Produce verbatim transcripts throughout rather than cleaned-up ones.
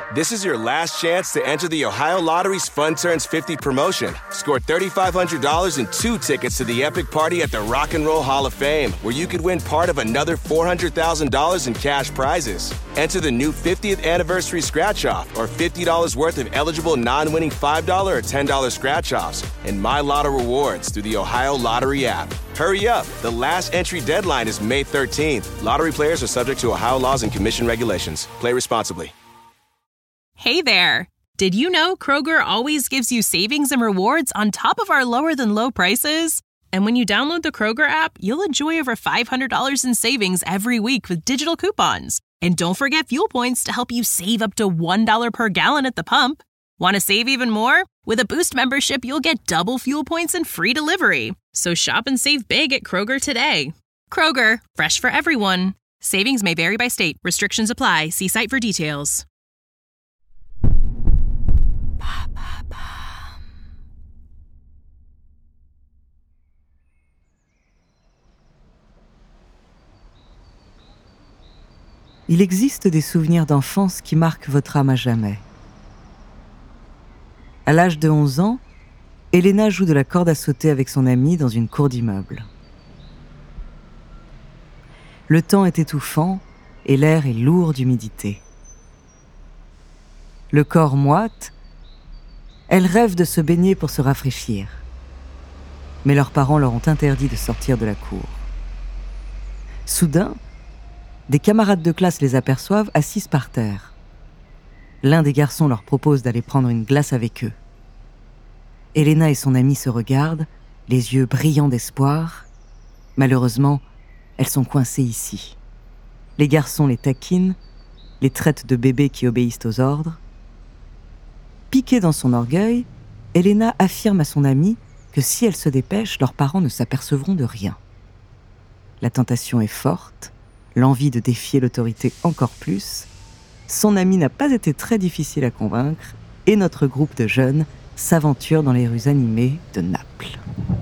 This is your last chance to enter the Ohio Lottery's Fun Turns fifty promotion. Score three thousand five hundred dollars and two tickets to the epic party at the Rock and Roll Hall of Fame, where you could win part of another four hundred thousand dollars in cash prizes. Enter the new fiftieth anniversary scratch-off or fifty dollars worth of eligible non-winning five dollars or ten dollars scratch-offs and My Lotto rewards through the Ohio Lottery app. Hurry up. The last entry deadline is May thirteenth. Lottery players are subject to Ohio laws and commission regulations. Play responsibly. Hey there! Did you know Kroger always gives you savings and rewards on top of our lower-than-low prices? And when you download the Kroger app, you'll enjoy over five hundred dollars in savings every week with digital coupons. And don't forget fuel points to help you save up to one dollar per gallon at the pump. Want to save even more? With a Boost membership, you'll get double fuel points and free delivery. So shop and save big at Kroger today. Kroger, fresh for everyone. Savings may vary by state. Restrictions apply. See site for details. Il existe des souvenirs d'enfance qui marquent votre âme à jamais. À l'âge de onze ans, Elena joue de la corde à sauter avec son amie dans une cour d'immeuble. Le temps est étouffant et l'air est lourd d'humidité. Le corps moite, elle rêve de se baigner pour se rafraîchir. Mais leurs parents leur ont interdit de sortir de la cour. Soudain, des camarades de classe les aperçoivent assises par terre. L'un des garçons leur propose d'aller prendre une glace avec eux. Elena et son amie se regardent, les yeux brillants d'espoir. Malheureusement, elles sont coincées ici. Les garçons les taquinent, les traitent de bébés qui obéissent aux ordres. Piquée dans son orgueil, Elena affirme à son amie que si elle se dépêche, leurs parents ne s'apercevront de rien. La tentation est forte, l'envie de défier l'autorité encore plus. Son amie n'a pas été très difficile à convaincre et notre groupe de jeunes s'aventure dans les rues animées de Naples.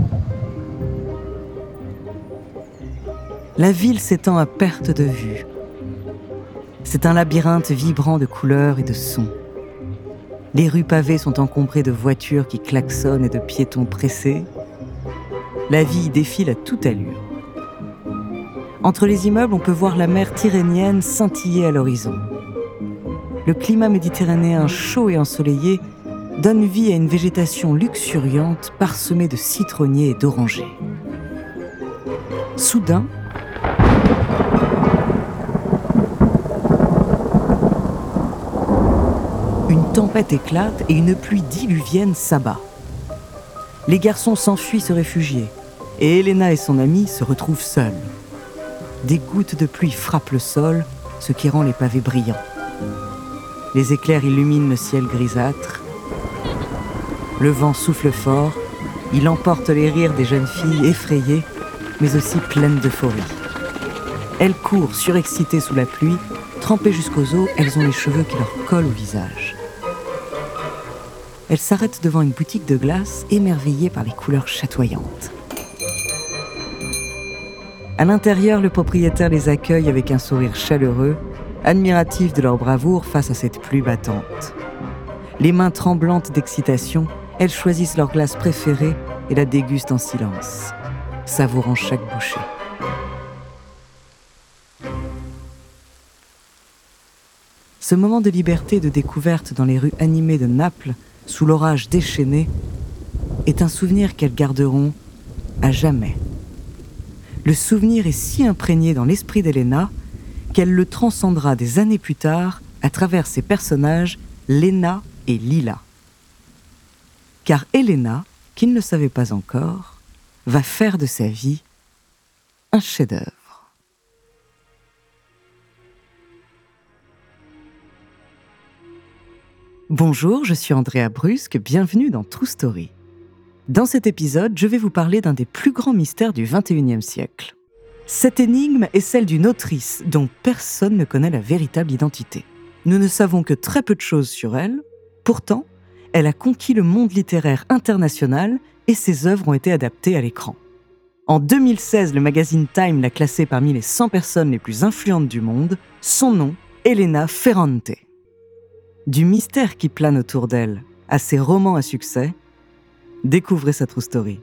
La ville s'étend à perte de vue. C'est un labyrinthe vibrant de couleurs et de sons. Les rues pavées sont encombrées de voitures qui klaxonnent et de piétons pressés. La vie y défile à toute allure. Entre les immeubles, on peut voir la mer Tyrrhénienne scintiller à l'horizon. Le climat méditerranéen chaud et ensoleillé donne vie à une végétation luxuriante parsemée de citronniers et d'orangers. Soudain, une tempête éclate et une pluie diluvienne s'abat. Les garçons s'enfuient se réfugier et Elena et son amie se retrouvent seules. Des gouttes de pluie frappent le sol, ce qui rend les pavés brillants. Les éclairs illuminent le ciel grisâtre. Le vent souffle fort, il emporte les rires des jeunes filles effrayées, mais aussi pleines d'euphorie. Elles courent surexcitées sous la pluie, trempées jusqu'aux os, elles ont les cheveux qui leur collent au visage. Elles s'arrêtent devant une boutique de glace, émerveillées par les couleurs chatoyantes. À l'intérieur, le propriétaire les accueille avec un sourire chaleureux, admiratif de leur bravoure face à cette pluie battante. Les mains tremblantes d'excitation, elles choisissent leur glace préférée et la dégustent en silence, savourant chaque bouchée. Ce moment de liberté et de découverte dans les rues animées de Naples, sous l'orage déchaîné, est un souvenir qu'elles garderont à jamais. Le souvenir est si imprégné dans l'esprit d'Elena qu'elle le transcendra des années plus tard à travers ses personnages Léna et Lila. Car Elena, qui ne le savait pas encore, va faire de sa vie un chef-d'œuvre. Bonjour, je suis Andrea Brusque, bienvenue dans True Story. Dans cet épisode, je vais vous parler d'un des plus grands mystères du vingt et unième siècle. Cette énigme est celle d'une autrice dont personne ne connaît la véritable identité. Nous ne savons que très peu de choses sur elle, pourtant, elle a conquis le monde littéraire international et ses œuvres ont été adaptées à l'écran. En deux mille seize, le magazine Time l'a classée parmi les cent personnes les plus influentes du monde, son nom, Elena Ferrante. Du mystère qui plane autour d'elle à ses romans à succès, découvrez sa true story.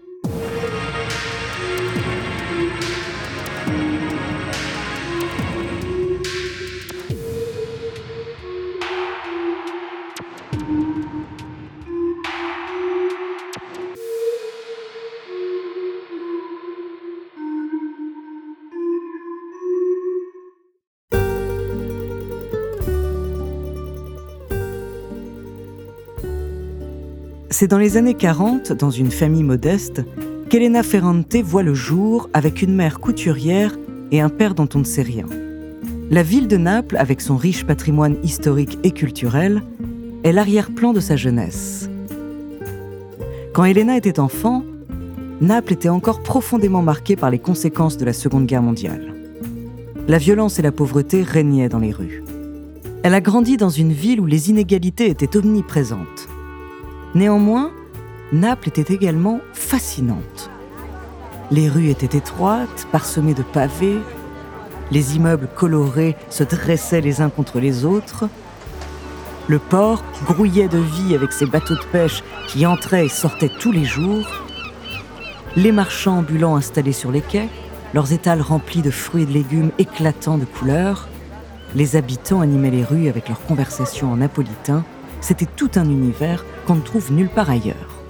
C'est dans les années quarante, dans une famille modeste, qu'Elena Ferrante voit le jour avec une mère couturière et un père dont on ne sait rien. La ville de Naples, avec son riche patrimoine historique et culturel, est l'arrière-plan de sa jeunesse. Quand Elena était enfant, Naples était encore profondément marquée par les conséquences de la Seconde Guerre mondiale. La violence et la pauvreté régnaient dans les rues. Elle a grandi dans une ville où les inégalités étaient omniprésentes. Néanmoins, Naples était également fascinante. Les rues étaient étroites, parsemées de pavés. Les immeubles colorés se dressaient les uns contre les autres. Le port grouillait de vie avec ses bateaux de pêche qui entraient et sortaient tous les jours. Les marchands ambulants installés sur les quais, leurs étals remplis de fruits et de légumes éclatants de couleurs. Les habitants animaient les rues avec leurs conversations en napolitain. C'était tout un univers qu'on ne trouve nulle part ailleurs.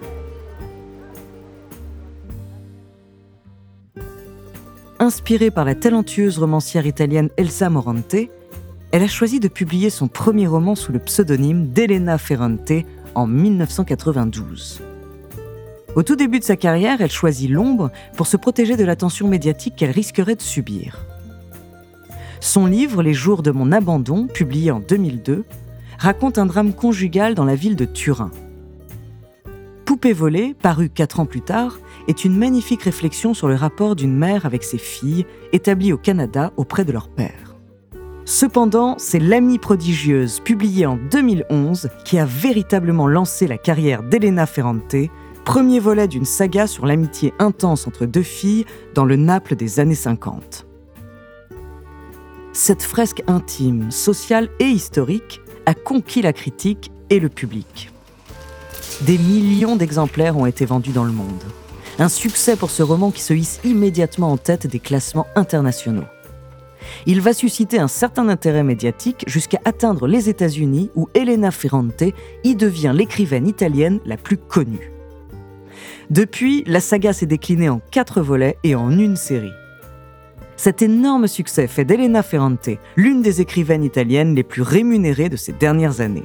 Inspirée par la talentueuse romancière italienne Elsa Morante, elle a choisi de publier son premier roman sous le pseudonyme d'Elena Ferrante en dix-neuf cent quatre-vingt-douze. Au tout début de sa carrière, elle choisit l'ombre pour se protéger de l'attention médiatique qu'elle risquerait de subir. Son livre « Les jours de mon abandon », publié en deux mille deux, raconte un drame conjugal dans la ville de Turin. Poupée volée, paru quatre ans plus tard, est une magnifique réflexion sur le rapport d'une mère avec ses filles, établies au Canada auprès de leur père. Cependant, c'est L'amie prodigieuse, publiée en deux mille onze, qui a véritablement lancé la carrière d'Elena Ferrante, premier volet d'une saga sur l'amitié intense entre deux filles dans le Naples des années cinquante. Cette fresque intime, sociale et historique a conquis la critique et le public. Des millions d'exemplaires ont été vendus dans le monde. Un succès pour ce roman qui se hisse immédiatement en tête des classements internationaux. Il va susciter un certain intérêt médiatique jusqu'à atteindre les États-Unis où Elena Ferrante y devient l'écrivaine italienne la plus connue. Depuis, la saga s'est déclinée en quatre volets et en une série. Cet énorme succès fait d'Elena Ferrante l'une des écrivaines italiennes les plus rémunérées de ces dernières années.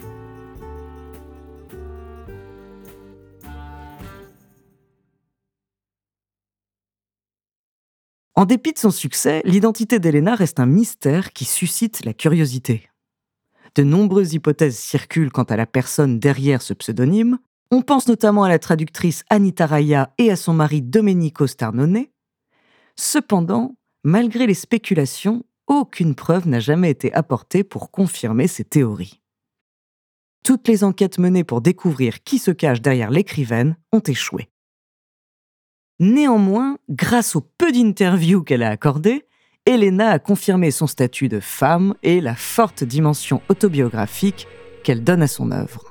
En dépit de son succès, l'identité d'Elena reste un mystère qui suscite la curiosité. De nombreuses hypothèses circulent quant à la personne derrière ce pseudonyme. On pense notamment à la traductrice Anita Raya et à son mari Domenico Starnone. Cependant, malgré les spéculations, aucune preuve n'a jamais été apportée pour confirmer ces théories. Toutes les enquêtes menées pour découvrir qui se cache derrière l'écrivaine ont échoué. Néanmoins, grâce au peu d'interviews qu'elle a accordées, Elena a confirmé son statut de femme et la forte dimension autobiographique qu'elle donne à son œuvre.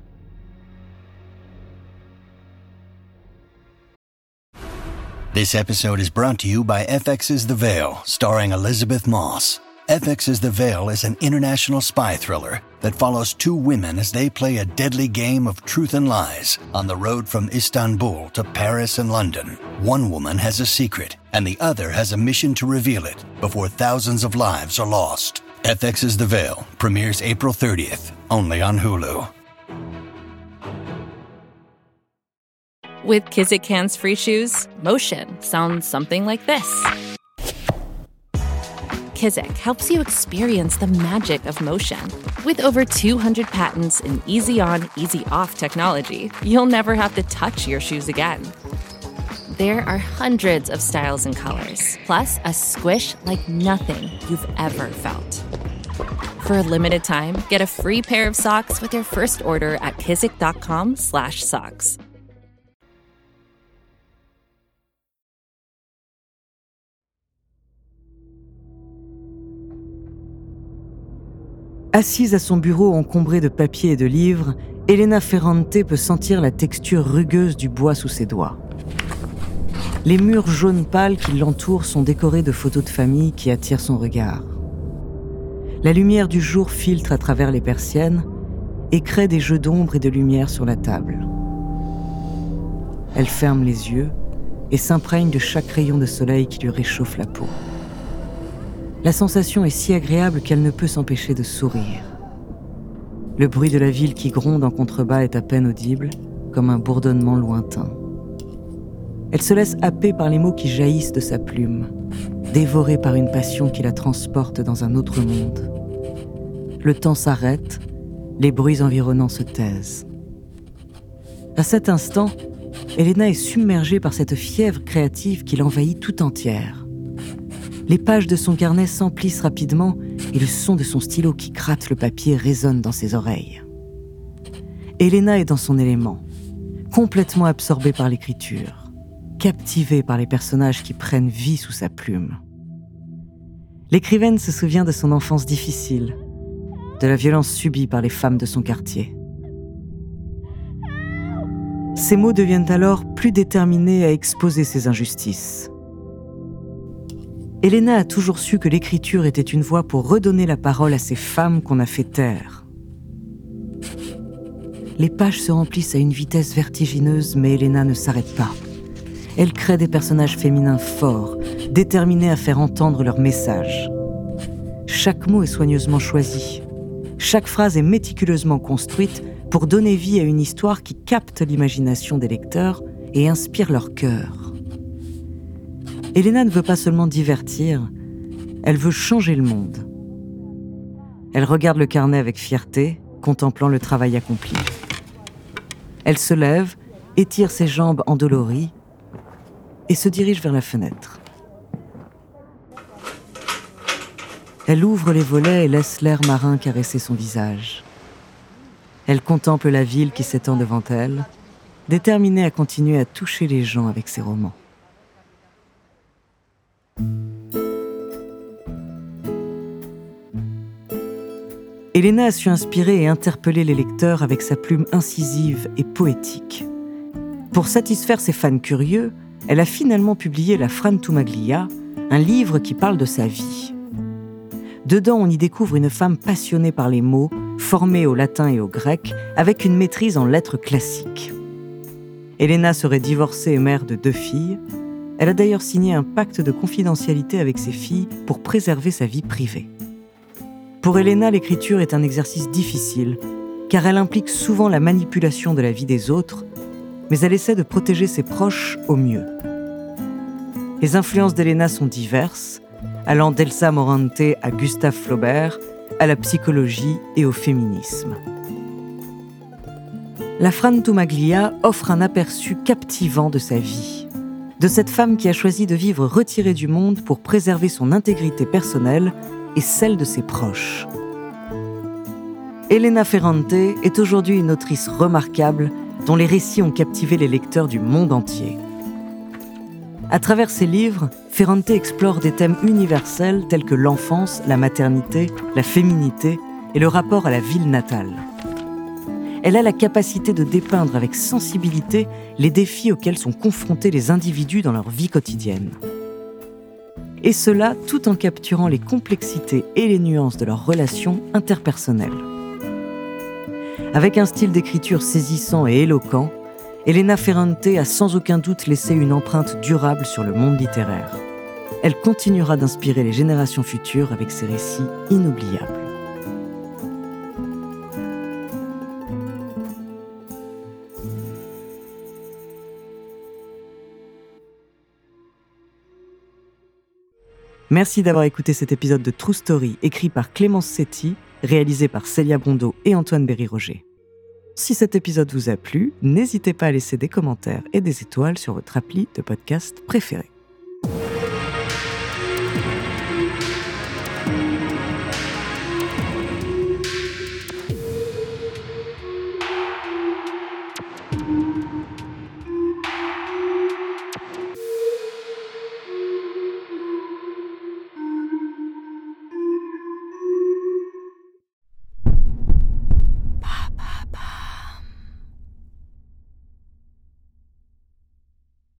This episode is brought to you by F X's The Veil, starring Elizabeth Moss. F X's The Veil is an international spy thriller that follows two women as they play a deadly game of truth and lies on the road from Istanbul to Paris and London. One woman has a secret, and the other has a mission to reveal it before thousands of lives are lost. F X's The Veil premieres April thirtieth, only on Hulu. With Kizik hands-free shoes, motion sounds something like this. Kizik helps you experience the magic of motion. With over two hundred patents and easy-on, easy-off technology, you'll never have to touch your shoes again. There are hundreds of styles and colors, plus a squish like nothing you've ever felt. For a limited time, get a free pair of socks with your first order at kizik.com slash socks. Assise à son bureau encombré de papiers et de livres, Elena Ferrante peut sentir la texture rugueuse du bois sous ses doigts. Les murs jaune pâle qui l'entourent sont décorés de photos de famille qui attirent son regard. La lumière du jour filtre à travers les persiennes et crée des jeux d'ombre et de lumière sur la table. Elle ferme les yeux et s'imprègne de chaque rayon de soleil qui lui réchauffe la peau. La sensation est si agréable qu'elle ne peut s'empêcher de sourire. Le bruit de la ville qui gronde en contrebas est à peine audible, comme un bourdonnement lointain. Elle se laisse happer par les mots qui jaillissent de sa plume, dévorée par une passion qui la transporte dans un autre monde. Le temps s'arrête, les bruits environnants se taisent. À cet instant, Elena est submergée par cette fièvre créative qui l'envahit tout entière. Les pages de son carnet s'emplissent rapidement et le son de son stylo qui gratte le papier résonne dans ses oreilles. Elena est dans son élément, complètement absorbée par l'écriture, captivée par les personnages qui prennent vie sous sa plume. L'écrivaine se souvient de son enfance difficile, de la violence subie par les femmes de son quartier. Ses mots deviennent alors plus déterminés à exposer ces injustices. Elena a toujours su que l'écriture était une voie pour redonner la parole à ces femmes qu'on a fait taire. Les pages se remplissent à une vitesse vertigineuse, mais Elena ne s'arrête pas. Elle crée des personnages féminins forts, déterminés à faire entendre leur message. Chaque mot est soigneusement choisi. Chaque phrase est méticuleusement construite pour donner vie à une histoire qui capte l'imagination des lecteurs et inspire leur cœur. Elena ne veut pas seulement divertir, elle veut changer le monde. Elle regarde le carnet avec fierté, contemplant le travail accompli. Elle se lève, étire ses jambes endolories et se dirige vers la fenêtre. Elle ouvre les volets et laisse l'air marin caresser son visage. Elle contemple la ville qui s'étend devant elle, déterminée à continuer à toucher les gens avec ses romans. Elena a su inspirer et interpeller les lecteurs avec sa plume incisive et poétique. Pour satisfaire ses fans curieux, elle a finalement publié La Frantumaglia, un livre qui parle de sa vie. Dedans, on y découvre une femme passionnée par les mots, formée au latin et au grec, avec une maîtrise en lettres classiques. Elena serait divorcée et mère de deux filles. Elle a d'ailleurs signé un pacte de confidentialité avec ses filles pour préserver sa vie privée. Pour Elena, l'écriture est un exercice difficile, car elle implique souvent la manipulation de la vie des autres, mais elle essaie de protéger ses proches au mieux. Les influences d'Elena sont diverses, allant d'Elsa Morante à Gustave Flaubert, à la psychologie et au féminisme. La Frantumaglia offre un aperçu captivant de sa vie, de cette femme qui a choisi de vivre retirée du monde pour préserver son intégrité personnelle et celle de ses proches. Elena Ferrante est aujourd'hui une autrice remarquable dont les récits ont captivé les lecteurs du monde entier. À travers ses livres, Ferrante explore des thèmes universels tels que l'enfance, la maternité, la féminité et le rapport à la ville natale. Elle a la capacité de dépeindre avec sensibilité les défis auxquels sont confrontés les individus dans leur vie quotidienne. Et cela tout en capturant les complexités et les nuances de leurs relations interpersonnelles. Avec un style d'écriture saisissant et éloquent, Elena Ferrante a sans aucun doute laissé une empreinte durable sur le monde littéraire. Elle continuera d'inspirer les générations futures avec ses récits inoubliables. Merci d'avoir écouté cet épisode de True Story, écrit par Clémence Setti, réalisé par Célia Brondeau et Antoine Berry-Roger. Si cet épisode vous a plu, n'hésitez pas à laisser des commentaires et des étoiles sur votre appli de podcast préféré.